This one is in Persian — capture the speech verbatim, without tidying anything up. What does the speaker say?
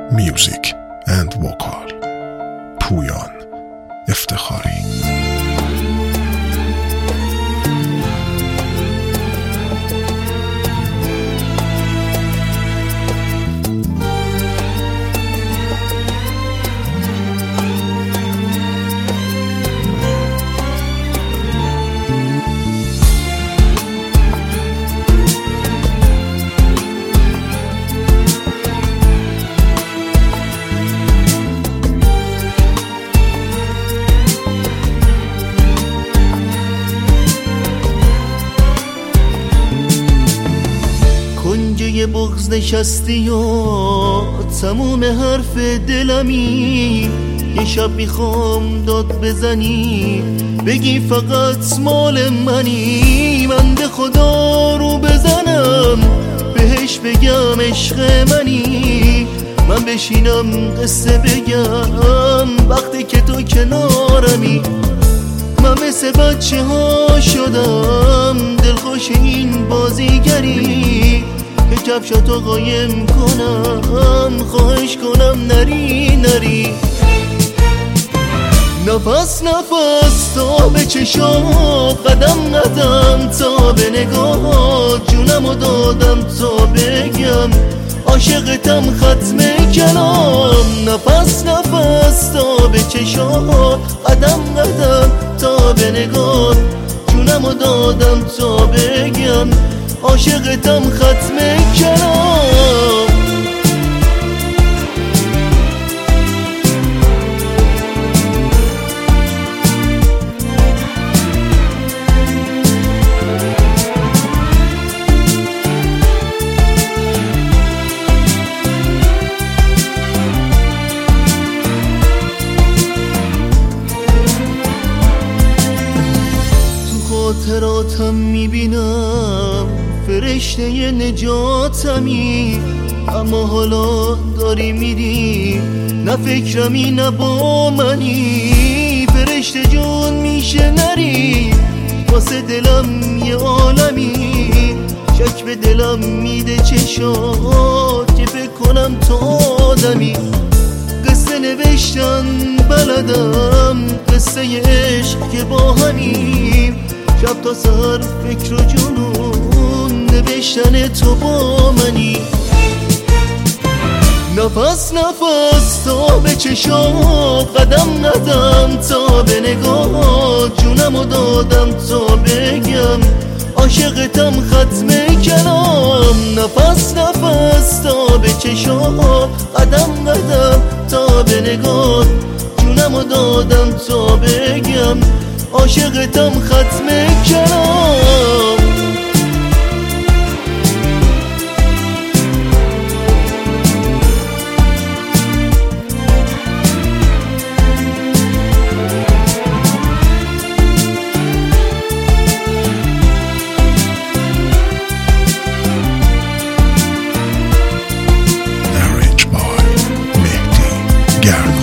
میوزیک اند وکال پویان افتخاری. کنجه بغض نشستی و تموم حرف دلمی، یه شب میخوام داد بزنی بگی فقط مال منی، من به خدا رو بزنم بهش بگم عشق منی، من بشینم قصه بگم وقتی که تو کنارمی، من مثل بچه ها شدم دلخوش این بازیگری که کفشاتو قایم کنم، خواهش کنم نری نری. نفس نفس تا به چشات، قدم قدم تا به نگاهات، جونمو دادم تا بگم عاشقتم ختم کلام. نفس نفس تا به چشات، قدم قدم تا به نگاهات، جونمو دادم تا بگم عاشقتم ختم کلام. خاطراتم میبینم فرشته نجاتمی، اما حالا داری میری نه فکرمی نه با منی، فرشته جون میشه نری واسه دلم یه عالمی، شک به دلم میده چشات که فکر کنم تو آدمی، قصه نوشتن بلدم قصه عشق که با همیم، شب تا سهر فکر و جنون نوشتن تو با منی. نفس نفس تا به چشات، قدم قدم تا به نگاهات، جونمو دادم تا بگم عاشقتم ختم کلام. نفس نفس تا به چشات، قدم قدم تا به نگاهات، جونمو دادم تا بگم عاشقتم ختم کلام. Arranged by Mehdi Garma.